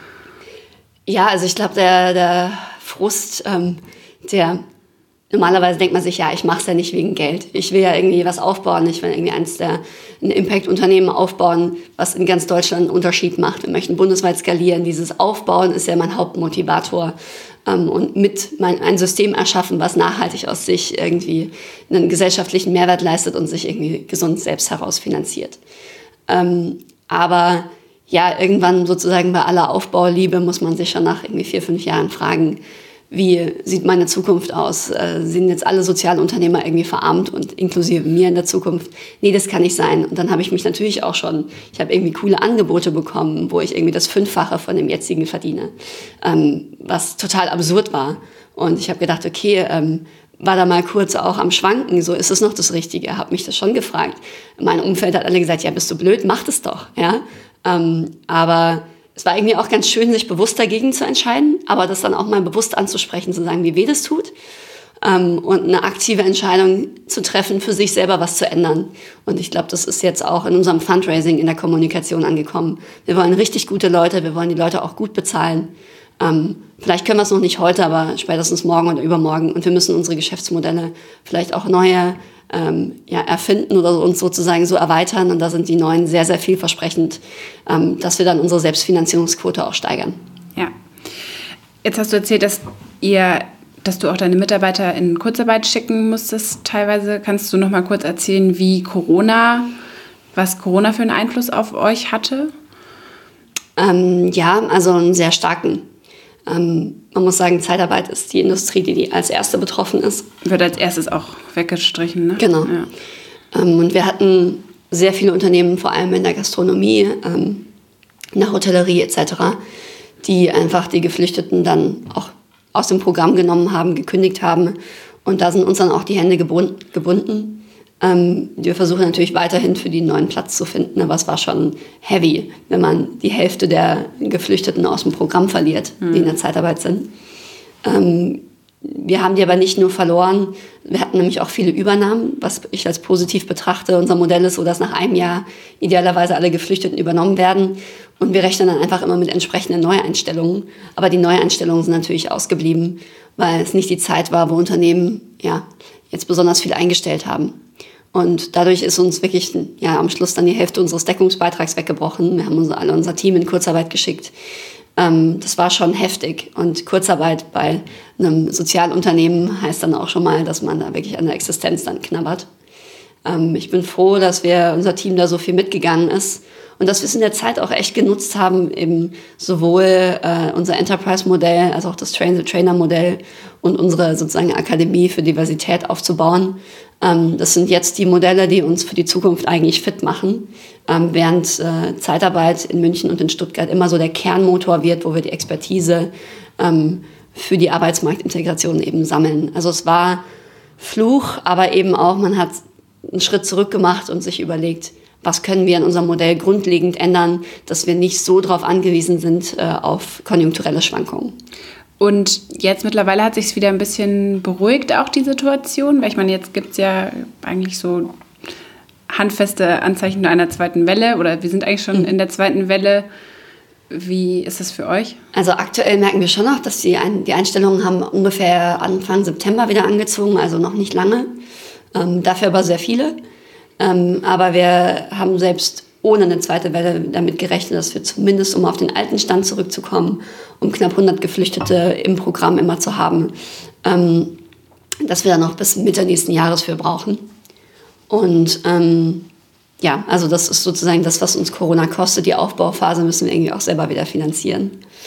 Ja, also ich glaube, der, der Frust, ähm, der normalerweise denkt man sich, ja, ich mache es ja nicht wegen Geld. Ich will ja irgendwie was aufbauen, ich will irgendwie eins der ein Impact-Unternehmen aufbauen, was in ganz Deutschland einen Unterschied macht. Wir möchten bundesweit skalieren. Dieses Aufbauen ist ja mein Hauptmotivator. Ähm, und mit mein, ein System erschaffen, was nachhaltig aus sich irgendwie einen gesellschaftlichen Mehrwert leistet und sich irgendwie gesund selbst herausfinanziert. Ähm, aber ja, irgendwann sozusagen bei aller Aufbauliebe muss man sich schon nach irgendwie vier, fünf Jahren fragen, wie sieht meine Zukunft aus? Äh, sind jetzt alle Sozialunternehmer irgendwie verarmt und inklusive mir in der Zukunft? Nee, das kann nicht sein. Und dann habe ich mich natürlich auch schon, ich habe irgendwie coole Angebote bekommen, wo ich irgendwie das Fünffache von dem jetzigen verdiene, ähm, was total absurd war. Und ich habe gedacht, okay, ähm, war da mal kurz auch am Schwanken, so ist es noch das Richtige, habe mich das schon gefragt. Mein Umfeld hat alle gesagt, ja, bist du blöd, mach das doch. Ja? Ähm, aber es war irgendwie auch ganz schön, sich bewusst dagegen zu entscheiden, aber das dann auch mal bewusst anzusprechen, zu sagen, wie weh das tut ähm, und eine aktive Entscheidung zu treffen, für sich selber was zu ändern. Und ich glaube, das ist jetzt auch in unserem Fundraising, in der Kommunikation angekommen. Wir wollen richtig gute Leute, wir wollen die Leute auch gut bezahlen. Ähm, vielleicht können wir es noch nicht heute, aber spätestens morgen oder übermorgen. Und wir müssen unsere Geschäftsmodelle vielleicht auch neue ähm, ja, erfinden oder uns sozusagen so erweitern. Und da sind die neuen sehr, sehr vielversprechend, ähm, dass wir dann unsere Selbstfinanzierungsquote auch steigern. Ja. Jetzt hast du erzählt, dass ihr, dass du auch deine Mitarbeiter in Kurzarbeit schicken musstest teilweise. Kannst du noch mal kurz erzählen, wie Corona, was Corona für einen Einfluss auf euch hatte? Ähm, ja, also einen sehr starken. Ähm, man muss sagen, Zeitarbeit ist die Industrie, die, die als erste betroffen ist. Wird als erstes auch weggestrichen, ne? Genau. Ja. Ähm, und wir hatten sehr viele Unternehmen, vor allem in der Gastronomie, ähm, in der Hotellerie et cetera, die einfach die Geflüchteten dann auch aus dem Programm genommen haben, gekündigt haben. Und da sind uns dann auch die Hände gebunden. Ähm, wir versuchen natürlich weiterhin für die einen neuen Platz zu finden, aber es war schon heavy, wenn man die Hälfte der Geflüchteten aus dem Programm verliert, mhm. die in der Zeitarbeit sind. Ähm, wir haben die aber nicht nur verloren, wir hatten nämlich auch viele Übernahmen, was ich als positiv betrachte. Unser Modell ist so, dass nach einem Jahr idealerweise alle Geflüchteten übernommen werden und wir rechnen dann einfach immer mit entsprechenden Neueinstellungen. Aber die Neueinstellungen sind natürlich ausgeblieben, weil es nicht die Zeit war, wo Unternehmen ja, jetzt besonders viel eingestellt haben. Und dadurch ist uns wirklich ja, am Schluss dann die Hälfte unseres Deckungsbeitrags weggebrochen. Wir haben unser, alle unser Team in Kurzarbeit geschickt. Ähm, das war schon heftig. Und Kurzarbeit bei einem Sozialunternehmen heißt dann auch schon mal, dass man da wirklich an der Existenz dann knabbert. Ähm, ich bin froh, dass wir, unser Team da so viel mitgegangen ist und dass wir es in der Zeit auch echt genutzt haben, eben sowohl äh, unser Enterprise-Modell als auch das Train-the-Trainer-Modell und unsere sozusagen Akademie für Diversität aufzubauen. Ähm, das sind jetzt die Modelle, die uns für die Zukunft eigentlich fit machen, ähm, während äh, Zeitarbeit in München und in Stuttgart immer so der Kernmotor wird, wo wir die Expertise ähm, für die Arbeitsmarktintegration eben sammeln. Also es war Fluch, aber eben auch, man hat einen Schritt zurück gemacht und sich überlegt, was können wir in unserem Modell grundlegend ändern, dass wir nicht so darauf angewiesen sind äh, auf konjunkturelle Schwankungen. Und jetzt mittlerweile hat sich es wieder ein bisschen beruhigt, auch die Situation, weil ich meine, jetzt gibt es ja eigentlich so handfeste Anzeichen einer zweiten Welle oder wir sind eigentlich schon mhm. in der zweiten Welle. Wie ist das für euch? Also aktuell merken wir schon noch, dass die, Ein- die Einstellungen haben ungefähr Anfang September wieder angezogen, also noch nicht lange. Ähm, dafür aber sehr viele. Ähm, aber wir haben selbst ohne eine zweite Welle damit gerechnet, dass wir zumindest, um auf den alten Stand zurückzukommen, um knapp hundert Geflüchtete im Programm immer zu haben, ähm, dass wir da noch bis Mitte nächsten Jahres für brauchen. Und ähm, ja, also das ist sozusagen das, was uns Corona kostet. Die Aufbauphase müssen wir irgendwie auch selber wieder finanzieren.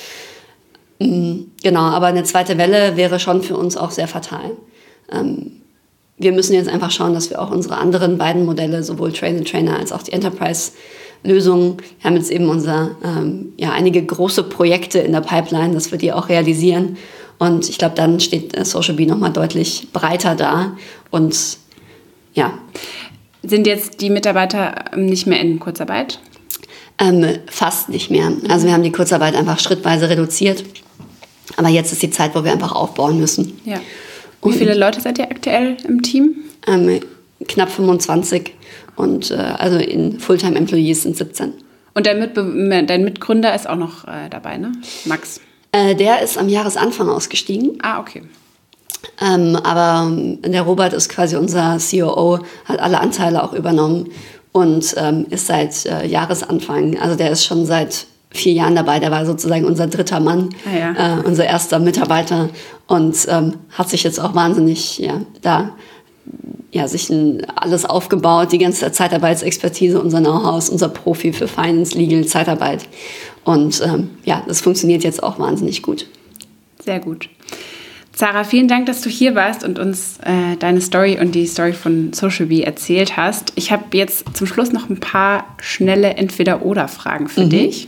Ähm, genau, aber eine zweite Welle wäre schon für uns auch sehr fatal. Ähm, Wir müssen jetzt einfach schauen, dass wir auch unsere anderen beiden Modelle, sowohl Train-the-Trainer als auch die Enterprise-Lösungen, wir haben jetzt eben unser, ähm, ja, einige große Projekte in der Pipeline, dass wir die auch realisieren. Und ich glaube, dann steht äh, Socialbee nochmal deutlich breiter da. Und ja. Sind jetzt die Mitarbeiter nicht mehr in Kurzarbeit? Ähm, fast nicht mehr. Also wir haben die Kurzarbeit einfach schrittweise reduziert. Aber jetzt ist die Zeit, wo wir einfach aufbauen müssen. Ja. Wie viele Leute seid ihr aktuell im Team? Ähm, knapp fünfundzwanzig und äh, also in Fulltime-Employees sind siebzehn. Und dein, Mitbe- dein Mitgründer ist auch noch äh, dabei, ne? Max? Äh, der ist am Jahresanfang ausgestiegen. Ah, okay. Ähm, aber der Robert ist quasi unser C O O, hat alle Anteile auch übernommen und ähm, ist seit äh, Jahresanfang, also der ist schon seit vier Jahren dabei, der war sozusagen unser dritter Mann, ah, ja. äh, unser erster Mitarbeiter und ähm, hat sich jetzt auch wahnsinnig ja, da ja, sich ein, alles aufgebaut, die ganze Zeitarbeitsexpertise, unser Know-how, unser Profi für Finance, Legal, Zeitarbeit und ähm, ja, das funktioniert jetzt auch wahnsinnig gut. Sehr gut. Zara, vielen Dank, dass du hier warst und uns äh, deine Story und die Story von Socialbee erzählt hast. Ich habe jetzt zum Schluss noch ein paar schnelle Entweder-Oder-Fragen für mhm. dich.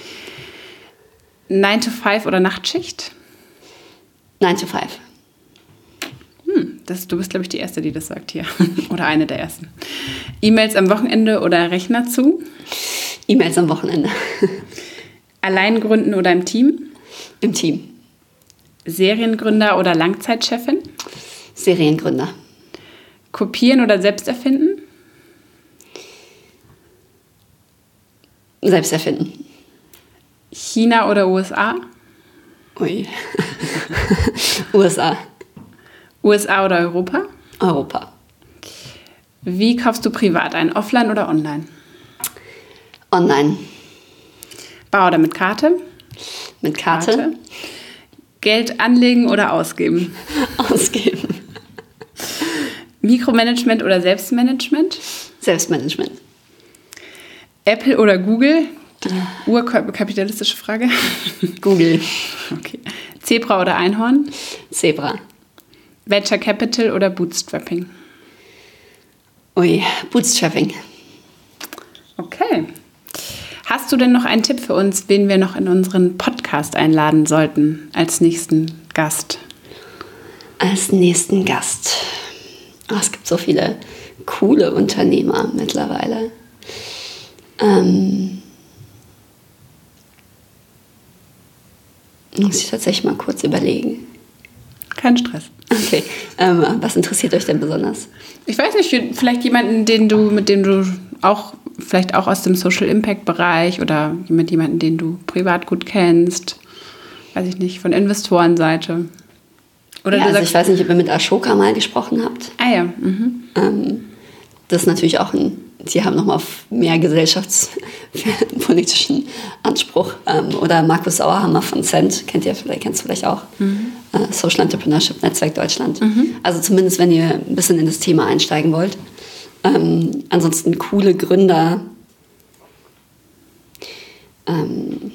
nine to five oder Nachtschicht? nine to five. Hm, das, du bist, glaube ich, die Erste, die das sagt hier. Oder eine der Ersten. E-Mails am Wochenende oder Rechner zu? E-Mails am Wochenende. Allein gründen oder im Team? Im Team. Seriengründer oder Langzeitchefin? Seriengründer. Kopieren oder selbst erfinden? Selbst erfinden. China oder U S A? Ui. U S A. U S A oder Europa? Europa. Wie kaufst du privat ein? Offline oder online? Online. Bar oder mit Karte? Mit Karte. Karte. Geld anlegen oder ausgeben? Ausgeben. Mikromanagement oder Selbstmanagement? Selbstmanagement. Apple oder Google? Die urkapitalistische Frage. Google. Okay. Zebra oder Einhorn? Zebra. Venture Capital oder Bootstrapping? Ui, Bootstrapping. Okay. Hast du denn noch einen Tipp für uns, wen wir noch in unseren Podcast einladen sollten als nächsten Gast? Als nächsten Gast. Oh, es gibt so viele coole Unternehmer mittlerweile. Ähm, muss ich tatsächlich mal kurz überlegen. Kein Stress. Okay. Ähm, was interessiert euch denn besonders? Ich weiß nicht, vielleicht jemanden, den du, mit dem du auch, vielleicht auch aus dem Social Impact Bereich oder mit jemandem, den du privat gut kennst. Weiß ich nicht, von Investorenseite. Oder ja, du also sagst, ich weiß nicht, ob ihr mit Ashoka mal gesprochen habt. Ah ja. Mhm. Ähm, das ist natürlich auch ein die haben nochmal mehr gesellschaftspolitischen Anspruch. Ähm, oder Markus Sauerhammer von Cent, kennt ihr vielleicht, kennst du vielleicht auch. Mhm. Äh, Social Entrepreneurship Netzwerk Deutschland. Mhm. Also zumindest, wenn ihr ein bisschen in das Thema einsteigen wollt. Ähm, ansonsten coole Gründer. Ähm,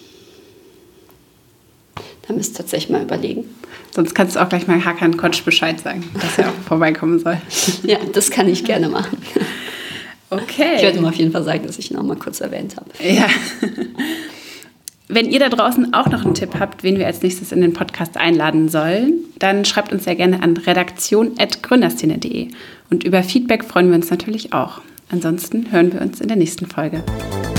da müsst ihr tatsächlich mal überlegen. Sonst kannst du auch gleich mal Hakan Kotsch Bescheid sagen, dass er auch vorbeikommen soll. Ja, das kann ich gerne machen. Okay. Ich werde ihm auf jeden Fall sagen, dass ich ihn noch mal kurz erwähnt habe. Ja. Wenn ihr da draußen auch noch einen Tipp habt, wen wir als nächstes in den Podcast einladen sollen, dann schreibt uns sehr gerne an redaktion at gründerszene punkt de. Und über Feedback freuen wir uns natürlich auch. Ansonsten hören wir uns in der nächsten Folge.